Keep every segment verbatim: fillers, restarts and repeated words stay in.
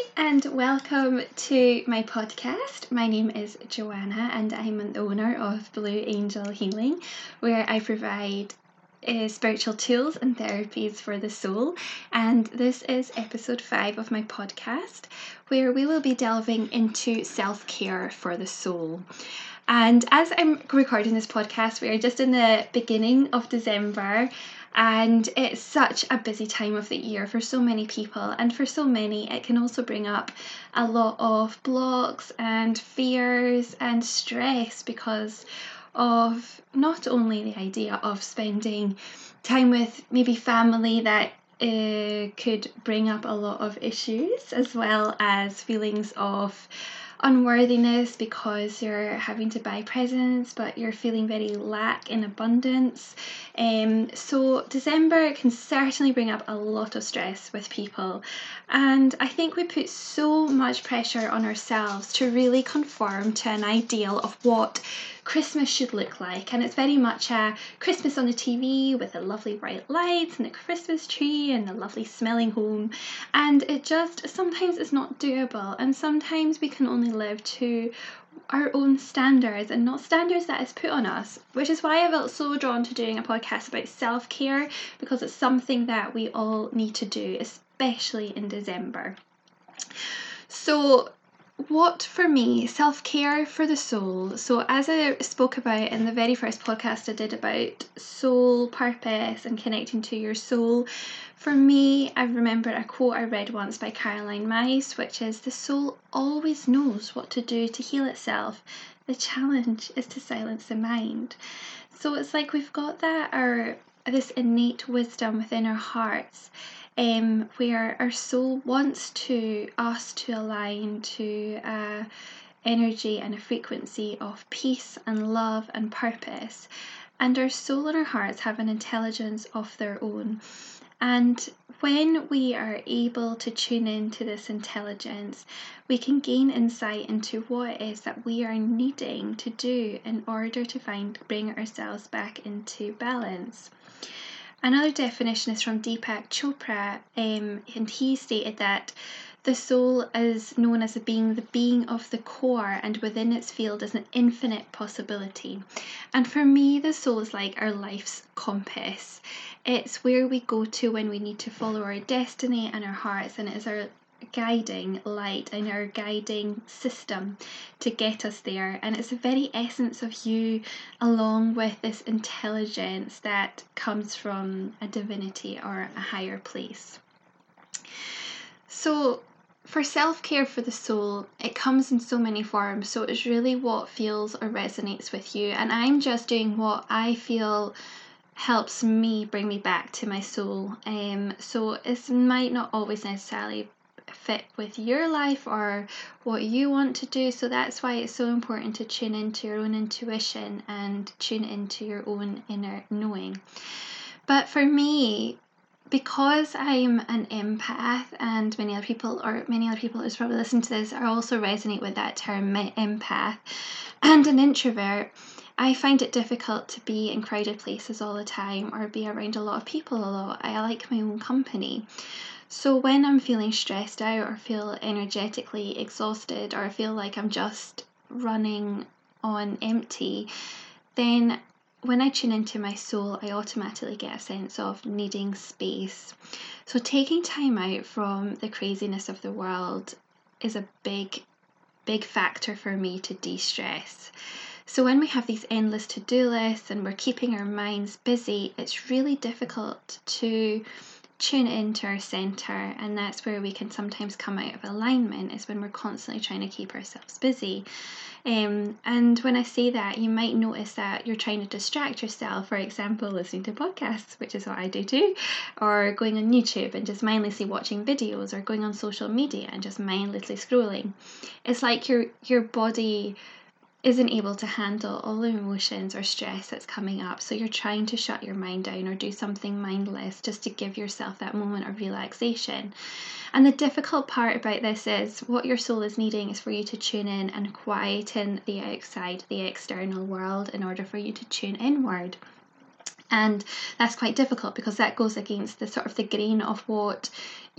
and welcome to my podcast. My name is Joanna and I'm the owner of Blue Angel Healing, where I provide uh, spiritual tools and therapies for the soul. And this is episode five of my podcast, where we will be delving into self-care for the soul. And as I'm recording this podcast, we are just in the beginning of December, and it's such a busy time of the year for so many people, and for so many it can also bring up a lot of blocks and fears and stress because of not only the idea of spending time with maybe family that uh, could bring up a lot of issues, as well as feelings of unworthiness because you're having to buy presents but you're feeling very lack in abundance. Um, so December can certainly bring up a lot of stress with people, and I think we put so much pressure on ourselves to really conform to an ideal of what Christmas should look like, and it's very much a Christmas on the T V with the lovely bright lights and the Christmas tree and a lovely smelling home, and it just sometimes is not doable, and sometimes we can only live to our own standards and not standards that is put on us, which is why I felt so drawn to doing a podcast about self-care, because it's something that we all need to do, especially in December. So what for me, self-care for the soul. So as I spoke about in the very first podcast I did about soul purpose and connecting to your soul, for me, I remember a quote I read once by Caroline Myss, which is, "The soul always knows what to do to heal itself. The challenge is to silence the mind." So it's like we've got that, our this innate wisdom within our hearts, Um, where our soul wants to us to align to a energy and a frequency of peace and love and purpose, and our soul and our hearts have an intelligence of their own. And when we are able to tune into this intelligence, we can gain insight into what it is that we are needing to do in order to find bring ourselves back into balance. Another definition is from Deepak Chopra, um, and he stated that the soul is known as a being, the being of the core, and within its field is an infinite possibility. And for me, the soul is like our life's compass. It's where we go to when we need to follow our destiny and our hearts, and it is our guiding light and our guiding system to get us there. And it's the very essence of you, along with this intelligence that comes from a divinity or a higher place. So for self-care for the soul, it comes in so many forms, so it's really what feels or resonates with you, and I'm just doing what I feel helps me bring me back to my soul. Um, so it might not always necessarily fit with your life or what you want to do, so that's why it's so important to tune into your own intuition and tune into your own inner knowing. But for me, because I'm an empath, and many other people or many other people who's probably listening to this are also resonate with that term, empath, and an introvert, I find it difficult to be in crowded places all the time or be around a lot of people a lot. I like my own company. So when I'm feeling stressed out or feel energetically exhausted or feel like I'm just running on empty, then when I tune into my soul, I automatically get a sense of needing space. So taking time out from the craziness of the world is a big, big factor for me to de-stress. So when we have these endless to-do lists and we're keeping our minds busy, it's really difficult to tune into our center, and that's where we can sometimes come out of alignment, is when we're constantly trying to keep ourselves busy. Um, and when I say that, you might notice that you're trying to distract yourself, for example, listening to podcasts, which is what I do too, or going on YouTube and just mindlessly watching videos, or going on social media and just mindlessly scrolling. It's like your your body isn't able to handle all the emotions or stress that's coming up, so you're trying to shut your mind down or do something mindless just to give yourself that moment of relaxation. And the difficult part about this is what your soul is needing is for you to tune in and quieten the outside, the external world, in order for you to tune inward. And that's quite difficult because that goes against the sort of the grain of what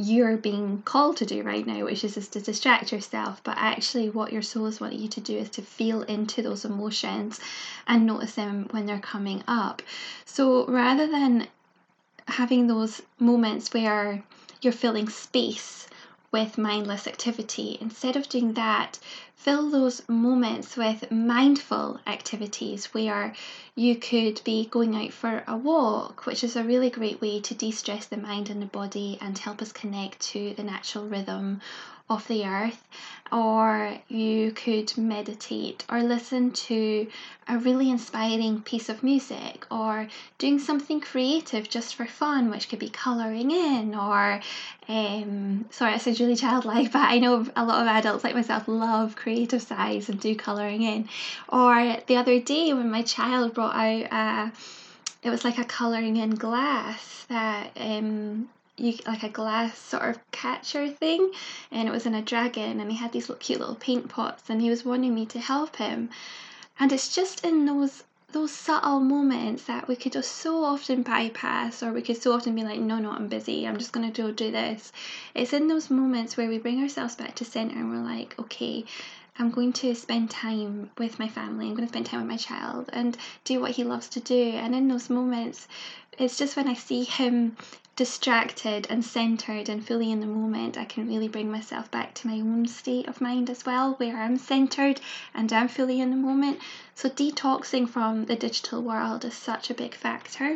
you're being called to do right now, which is just to distract yourself. But actually what your soul is wanting you to do is to feel into those emotions and notice them when they're coming up. So rather than having those moments where you're filling space with mindless activity, instead of doing that, fill those moments with mindful activities where you could be going out for a walk, which is a really great way to de-stress the mind and the body and help us connect to the natural rhythm of the earth. Or you could meditate or listen to a really inspiring piece of music, or doing something creative just for fun, which could be colouring in, or um, sorry, I said really childlike, but I know a lot of adults like myself love creative sides and do colouring in. Or the other day when my child brought out a, it was like a colouring in glass that um you like a glass sort of catcher thing, and it was in a dragon, and he had these little, cute little paint pots, and he was wanting me to help him. And it's just in those those subtle moments that we could just so often bypass, or we could so often be like, no, no, I'm busy, I'm just going to go do this. It's in those moments where we bring ourselves back to center and we're like, okay, I'm going to spend time with my family, I'm going to spend time with my child and do what he loves to do. And in those moments, it's just when I see him distracted and centered and fully in the moment, I can really bring myself back to my own state of mind as well, where I'm centered and I'm fully in the moment. So detoxing from the digital world is such a big factor.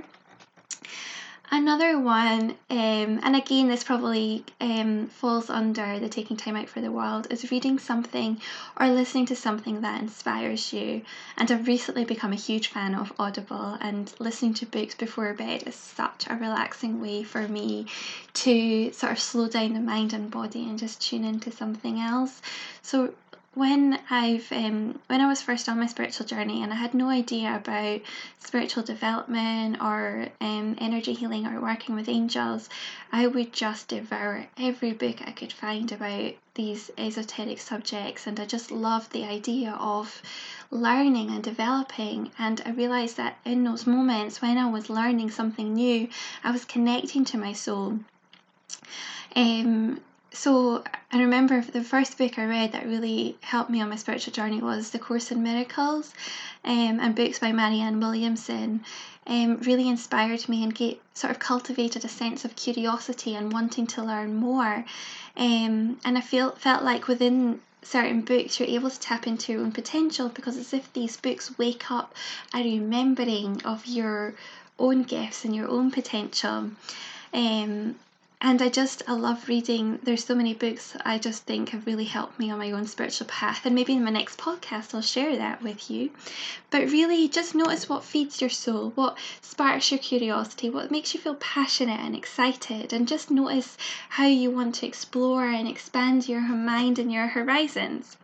Another one, um, and again this probably um, falls under the taking time out for the world, is reading something or listening to something that inspires you. And I've recently become a huge fan of Audible, and listening to books before bed is such a relaxing way for me to sort of slow down the mind and body and just tune into something else. So when I've um, when I was first on my spiritual journey and I had no idea about spiritual development or um, energy healing or working with angels, I would just devour every book I could find about these esoteric subjects, and I just loved the idea of learning and developing. And I realized that in those moments when I was learning something new, I was connecting to my soul. Um, So I remember the first book I read that really helped me on my spiritual journey was The Course in Miracles, um, and books by Marianne Williamson um, really inspired me and get, sort of cultivated a sense of curiosity and wanting to learn more. Um, and I feel felt like within certain books you're able to tap into your own potential, because it's as if these books wake up a remembering of your own gifts and your own potential. Um, And I just, I love reading. There's so many books I just think have really helped me on my own spiritual path. And maybe in my next podcast, I'll share that with you. But really, just notice what feeds your soul, what sparks your curiosity, what makes you feel passionate and excited. And just notice how you want to explore and expand your mind and your horizons.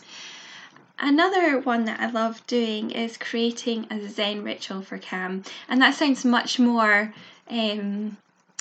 Another one that I love doing is creating a Zen ritual for calm. And that sounds much more... Um,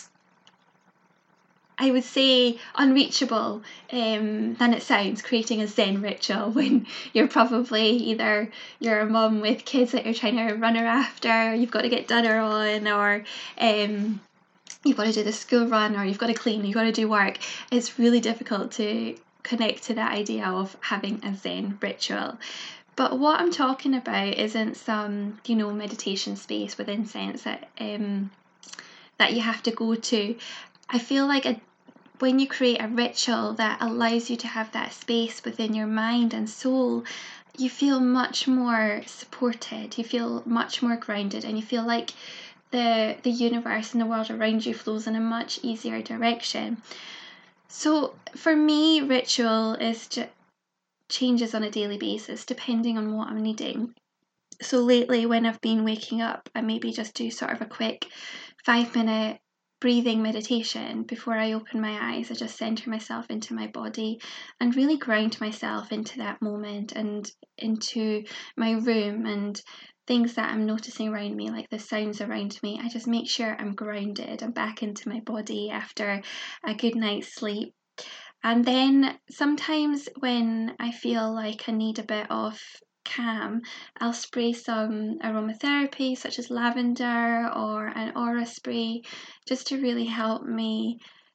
I would say unreachable um, than it sounds, creating a Zen ritual when you're probably either you're a mum with kids that you're trying to run her after, you've got to get dinner on, or um, you've got to do the school run, or you've got to clean, you've got to do work. It's really difficult to connect to that idea of having a Zen ritual. But what I'm talking about isn't some, you know, meditation space with incense that um, that you have to go to. I feel like a, when you create a ritual that allows you to have that space within your mind and soul, you feel much more supported, you feel much more grounded, and you feel like the, the universe and the world around you flows in a much easier direction. So for me, ritual is just changes on a daily basis depending on what I'm needing. So lately when I've been waking up, I maybe just do sort of a quick five minute breathing meditation before I open my eyes. I just center myself into my body and really ground myself into that moment and into my room and things that I'm noticing around me, like the sounds around me. I just make sure I'm grounded and back into my body after a good night's sleep. And then sometimes when I feel like I need a bit of calm, I'll spray some aromatherapy such as lavender or an aura spray just to really help me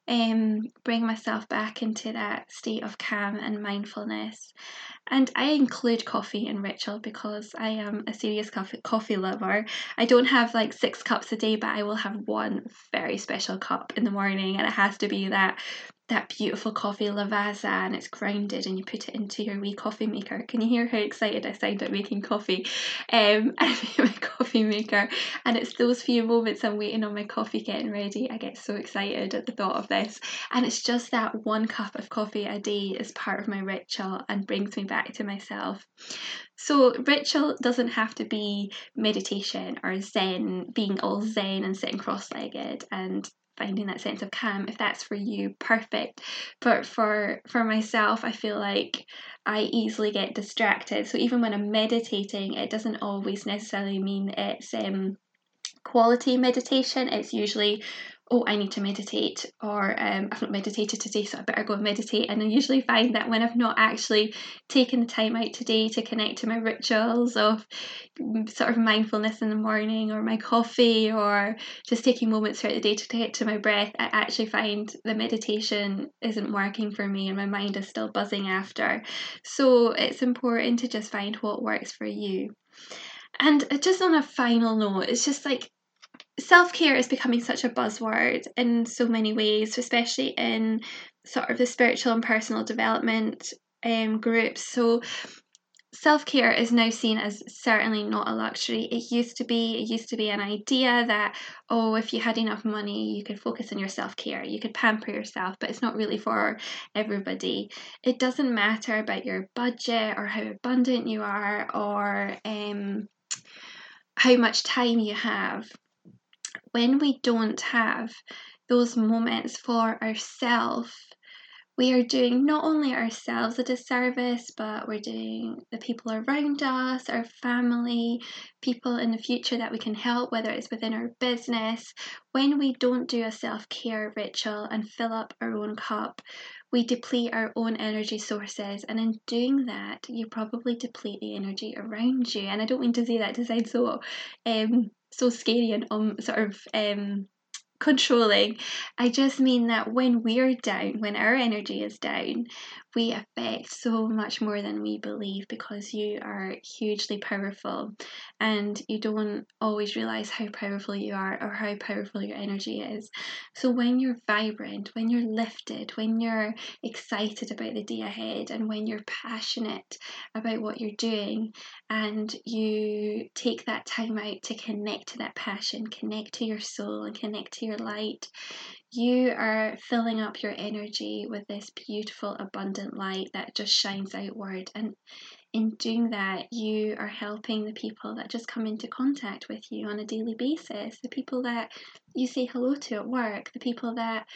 um, bring myself back into that state of calm and mindfulness. And I include coffee in ritual because I am a serious coffee, coffee lover. I don't have like six cups a day, but I will have one very special cup in the morning, and it has to be that that beautiful coffee Lavazza, and it's grounded, and you put it into your wee coffee maker. Can you hear how excited I sound at making coffee? Um, I make my coffee maker, and it's those few moments I'm waiting on my coffee getting ready. I get so excited at the thought of this, and it's just that one cup of coffee a day is part of my ritual and brings me back to myself. So ritual doesn't have to be meditation or zen, being all zen and sitting cross-legged and finding that sense of calm. If that's for you, perfect. But for for myself, I feel like I easily get distracted. So even when I'm meditating, it doesn't always necessarily mean it's um quality meditation. It's usually, oh, I need to meditate, or um, I've not meditated today, so I better go and meditate. And I usually find that when I've not actually taken the time out today to connect to my rituals of sort of mindfulness in the morning, or my coffee, or just taking moments throughout the day to get to my breath, I actually find the meditation isn't working for me and my mind is still buzzing after. So it's important to just find what works for you. And just on a final note, it's just like self-care is becoming such a buzzword in so many ways, especially in sort of the spiritual and personal development um, groups. So self-care is now seen as certainly not a luxury. It used to be, it used to be an idea that, oh, if you had enough money, you could focus on your self-care, you could pamper yourself, but it's not really for everybody. It doesn't matter about your budget or how abundant you are, or um, how much time you have. When we don't have those moments for ourselves, we are doing not only ourselves a disservice, but we're doing the people around us, our family, people in the future that we can help, whether it's within our business. When we don't do a self-care ritual and fill up our own cup, we deplete our own energy sources, and in doing that, you probably deplete the energy around you. And I don't mean to say that to sound so um so scary and um sort of um controlling. I just mean that when we're down, when our energy is down, we affect so much more than we believe, because you are hugely powerful and you don't always realize how powerful you are or how powerful your energy is. So when you're vibrant, when you're lifted, when you're excited about the day ahead, and when you're passionate about what you're doing, and you take that time out to connect to that passion, connect to your soul, and connect to your light, you are filling up your energy with this beautiful, abundant light that just shines outward. And in doing that, you are helping the people that just come into contact with you on a daily basis, the people that you say hello to at work, the people that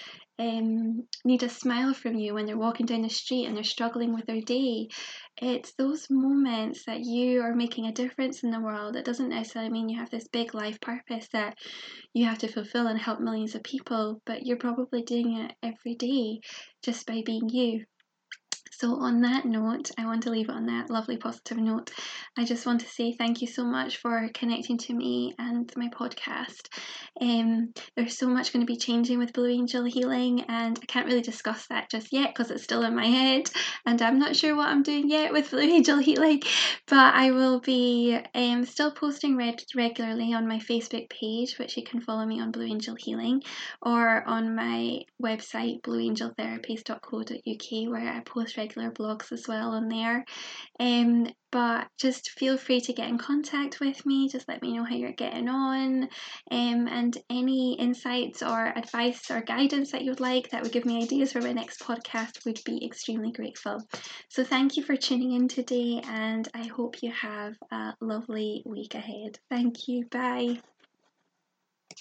um, need a smile from you when they're walking down the street and they're struggling with their day. It's those moments that you are making a difference in the world. It doesn't necessarily mean you have this big life purpose that you have to fulfill and help millions of people, but you're probably doing it every day just by being you. So on that note, I want to leave it on that lovely positive note. I just want to say thank you so much for connecting to me and my podcast. Um, there's so much going to be changing with Blue Angel Healing, and I can't really discuss that just yet because it's still in my head and I'm not sure what I'm doing yet with Blue Angel Healing, but I will be um, still posting reg- regularly on my Facebook page, which you can follow me on Blue Angel Healing, or on my website blue angel therapies dot co dot uk, where I post regular blogs as well on there. Um, but just feel free to get in contact with me. Just let me know how you're getting on, um, and any insights or advice or guidance that you'd like that would give me ideas for my next podcast would be extremely grateful. So thank you for tuning in today, and I hope you have a lovely week ahead. Thank you. Bye.